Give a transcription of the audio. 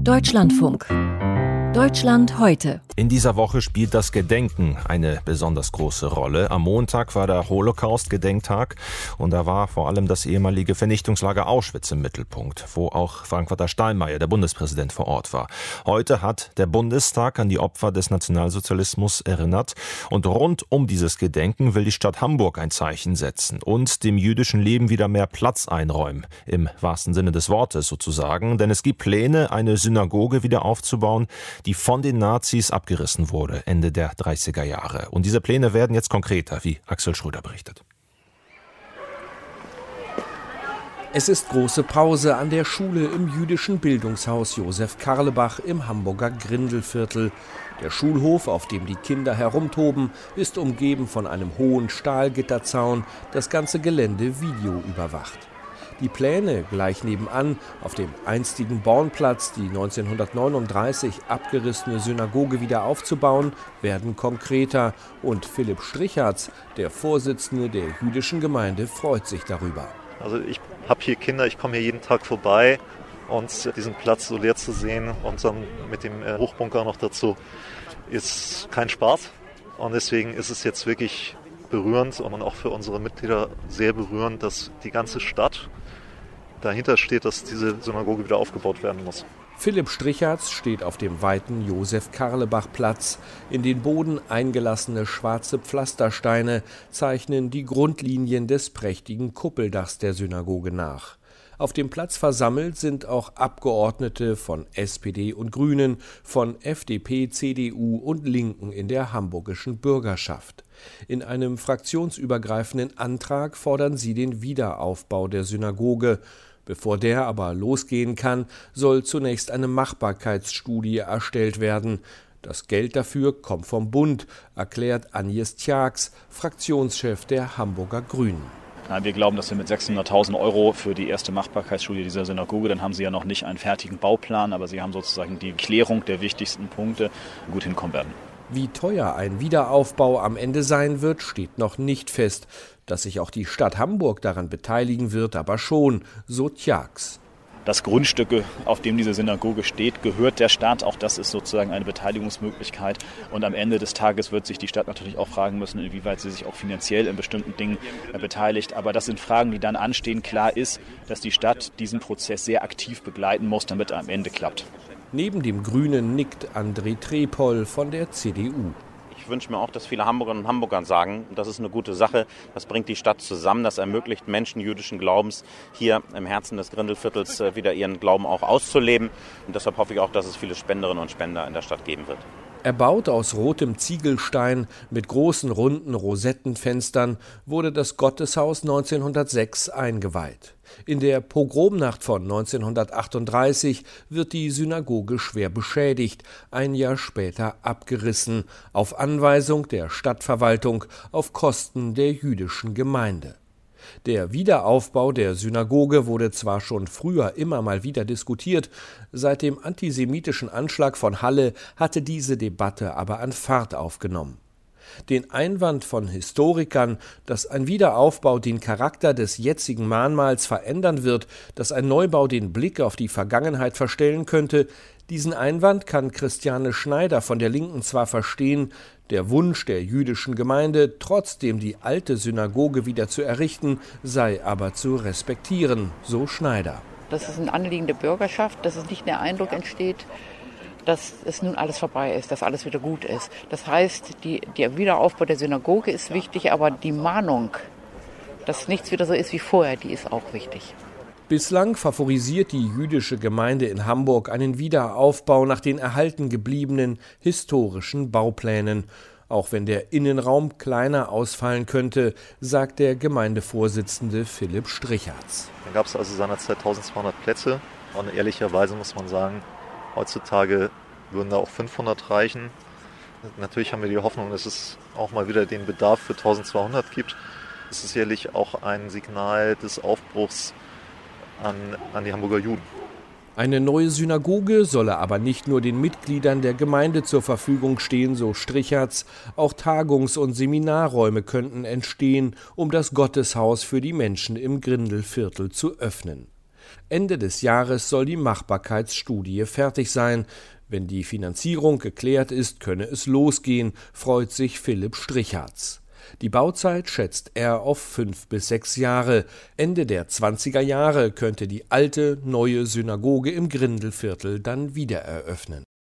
Deutschlandfunk. Deutschland heute. In dieser Woche spielt das Gedenken eine besonders große Rolle. Am Montag war der Holocaust-Gedenktag und da war vor allem das ehemalige Vernichtungslager Auschwitz im Mittelpunkt, wo auch Frank-Walter Steinmeier, der Bundespräsident, vor Ort war. Heute hat der Bundestag an die Opfer des Nationalsozialismus erinnert und rund um dieses Gedenken will die Stadt Hamburg ein Zeichen setzen und dem jüdischen Leben wieder mehr Platz einräumen, im wahrsten Sinne des Wortes sozusagen, denn es gibt Pläne, eine Synagoge wieder aufzubauen, die von den Nazis abgerissen wurde, Ende der 30er Jahre. Und diese Pläne werden jetzt konkreter, wie Axel Schröder berichtet. Es ist große Pause an der Schule im jüdischen Bildungshaus Josef Karlebach im Hamburger Grindelviertel. Der Schulhof, auf dem die Kinder herumtoben, ist umgeben von einem hohen Stahlgitterzaun, das ganze Gelände videoüberwacht. Die Pläne gleich nebenan, auf dem einstigen Bornplatz, die 1939 abgerissene Synagoge wieder aufzubauen, werden konkreter. Und Philipp Strichertz, der Vorsitzende der jüdischen Gemeinde, freut sich darüber. Also ich habe hier Kinder, ich komme hier jeden Tag vorbei und diesen Platz so leer zu sehen und dann mit dem Hochbunker noch dazu ist kein Spaß. Und deswegen ist es jetzt wirklich berührend und auch für unsere Mitglieder sehr berührend, dass die ganze Stadt dahinter steht, dass diese Synagoge wieder aufgebaut werden muss. Philipp Strichertz steht auf dem weiten Josef-Karlebach-Platz. In den Boden eingelassene schwarze Pflastersteine zeichnen die Grundlinien des prächtigen Kuppeldachs der Synagoge nach. Auf dem Platz versammelt sind auch Abgeordnete von SPD und Grünen, von FDP, CDU und Linken in der hamburgischen Bürgerschaft. In einem fraktionsübergreifenden Antrag fordern sie den Wiederaufbau der Synagoge. Bevor der aber losgehen kann, soll zunächst eine Machbarkeitsstudie erstellt werden. Das Geld dafür kommt vom Bund, erklärt Agnes Tjax, Fraktionschef der Hamburger Grünen. Wir glauben, dass wir mit 600.000 € für die erste Machbarkeitsstudie dieser Synagoge, dann haben Sie ja noch nicht einen fertigen Bauplan, aber Sie haben sozusagen die Klärung der wichtigsten Punkte, gut hinkommen werden. Wie teuer ein Wiederaufbau am Ende sein wird, steht noch nicht fest. Dass sich auch die Stadt Hamburg daran beteiligen wird, aber schon, so Tjax. Das Grundstück, auf dem diese Synagoge steht, gehört der Stadt. Auch das ist sozusagen eine Beteiligungsmöglichkeit. Und am Ende des Tages wird sich die Stadt natürlich auch fragen müssen, inwieweit sie sich auch finanziell in bestimmten Dingen beteiligt. Aber das sind Fragen, die dann anstehen. Klar ist, dass die Stadt diesen Prozess sehr aktiv begleiten muss, damit er am Ende klappt. Neben dem Grünen nickt André Trepol von der CDU. Ich wünsche mir auch, dass viele Hamburgerinnen und Hamburger sagen, das ist eine gute Sache, das bringt die Stadt zusammen, das ermöglicht Menschen jüdischen Glaubens, hier im Herzen des Grindelviertels wieder ihren Glauben auch auszuleben. Und deshalb hoffe ich auch, dass es viele Spenderinnen und Spender in der Stadt geben wird. Erbaut aus rotem Ziegelstein mit großen runden Rosettenfenstern wurde das Gotteshaus 1906 eingeweiht. In der Pogromnacht von 1938 wird die Synagoge schwer beschädigt, ein Jahr später abgerissen, auf Anweisung der Stadtverwaltung, auf Kosten der jüdischen Gemeinde. Der Wiederaufbau der Synagoge wurde zwar schon früher immer mal wieder diskutiert, seit dem antisemitischen Anschlag von Halle hatte diese Debatte aber an Fahrt aufgenommen. Den Einwand von Historikern, dass ein Wiederaufbau den Charakter des jetzigen Mahnmals verändern wird, dass ein Neubau den Blick auf die Vergangenheit verstellen könnte, diesen Einwand kann Christiane Schneider von der Linken zwar verstehen, der Wunsch der jüdischen Gemeinde, trotzdem die alte Synagoge wieder zu errichten, sei aber zu respektieren, so Schneider. Das ist ein Anliegen der Bürgerschaft, dass es nicht der Eindruck entsteht, dass es nun alles vorbei ist, dass alles wieder gut ist. Das heißt, der Wiederaufbau der Synagoge ist wichtig, aber die Mahnung, dass nichts wieder so ist wie vorher, die ist auch wichtig. Bislang favorisiert die jüdische Gemeinde in Hamburg einen Wiederaufbau nach den erhalten gebliebenen historischen Bauplänen. Auch wenn der Innenraum kleiner ausfallen könnte, sagt der Gemeindevorsitzende Philipp Strichertz. Dann gab es also seinerzeit 1200 Plätze und ehrlicherweise muss man sagen, heutzutage würden da auch 500 reichen. Natürlich haben wir die Hoffnung, dass es auch mal wieder den Bedarf für 1200 gibt. Das ist sicherlich auch ein Signal des Aufbruchs an die Hamburger Juden. Eine neue Synagoge solle aber nicht nur den Mitgliedern der Gemeinde zur Verfügung stehen, so Strichertz. Auch Tagungs- und Seminarräume könnten entstehen, um das Gotteshaus für die Menschen im Grindelviertel zu öffnen. Ende des Jahres soll die Machbarkeitsstudie fertig sein. Wenn die Finanzierung geklärt ist, könne es losgehen, freut sich Philipp Stricherz. Die Bauzeit schätzt er auf 5 bis 6 Jahre. Ende der 20er Jahre könnte die alte, neue Synagoge im Grindelviertel dann wieder eröffnen.